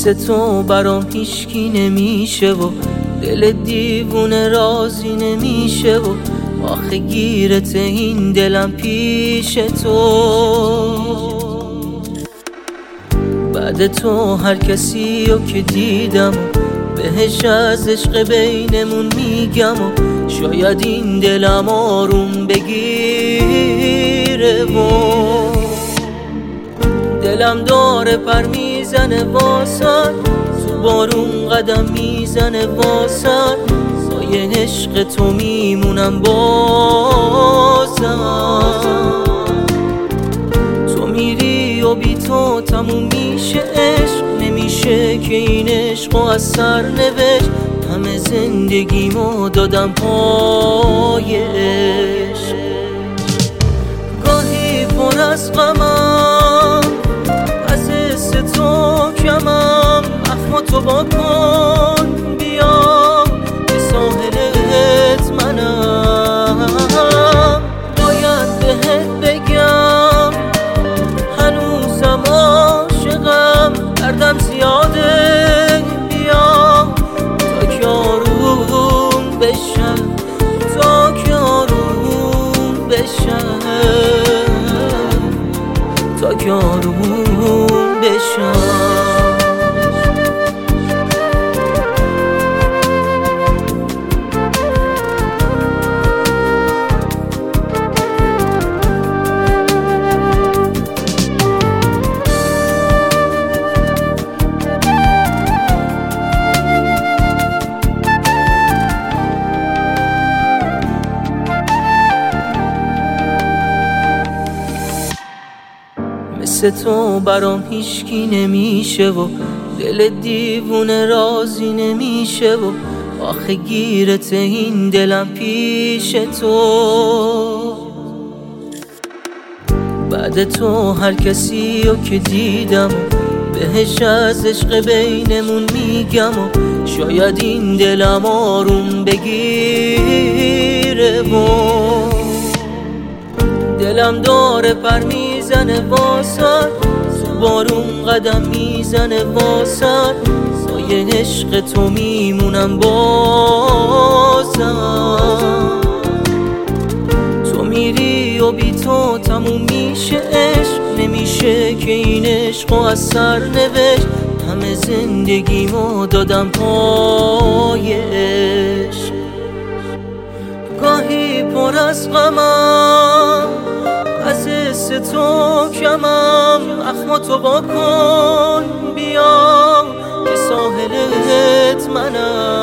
مثل تو برام هیچکی نمیشه و دل دیوونه راضی نمیشه و آخه گیرت این دلم پیش تو. بعد تو هر کسی رو که دیدم بهش از عشق بینمون میگم و شاید این دلم آروم بگیره و دلم داره پر میزنه واسد، تو بارون قدم میزنه واسد، سایه عشق تو میمونم بازم. تو میری و بی تو تموم میشه عشق، نمیشه که این عشقو از سر نوشت. همه زندگیمو دادم پای عشق، گاهی پر از غمم از حس تو کمم، اخماتو با کن بیام به ساحلت منم. باید بهت بگم هنوزم عاشقم، دردم زیاده بیام تا که آروم بشم، تا که آروم بشم، تا که آروم بشم. مثل تو برام هیچکی نمیشه و دل دیوونه راضی نمیشه و آخه گیرت این دلم پیش تو. بعد تو هر کسی رو که دیدم بهش از عشق بینمون میگم و شاید این دلم آروم بگیره و دلم داره پر میزنه واسد، تو بارون قدم میزنه واسد، سایه عشق تو میمونم بازم. تو میری و بی تو تموم میشه عشق، نمیشه که این عشقو از سر نوشت. همه زندگیمو دادم پای عشق، گاهی پر از غمم از حس تو کمم، اخماتو با کن بیام که ساحلت منم.